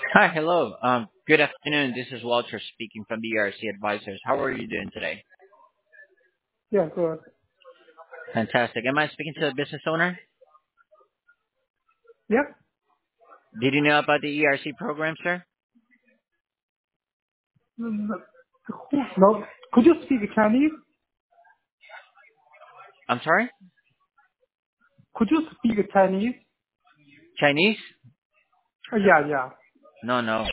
Hi, hello. Good afternoon. This is Walter speaking from the ERC Advisors. How are you doing today? Yeah, good. Fantastic. Am I speaking to a business owner? Yeah. Did you know about the ERC program, sir? No, could you speak Chinese? I'm sorry? Could you speak Chinese? Chinese? Yeah, yeah. No, no.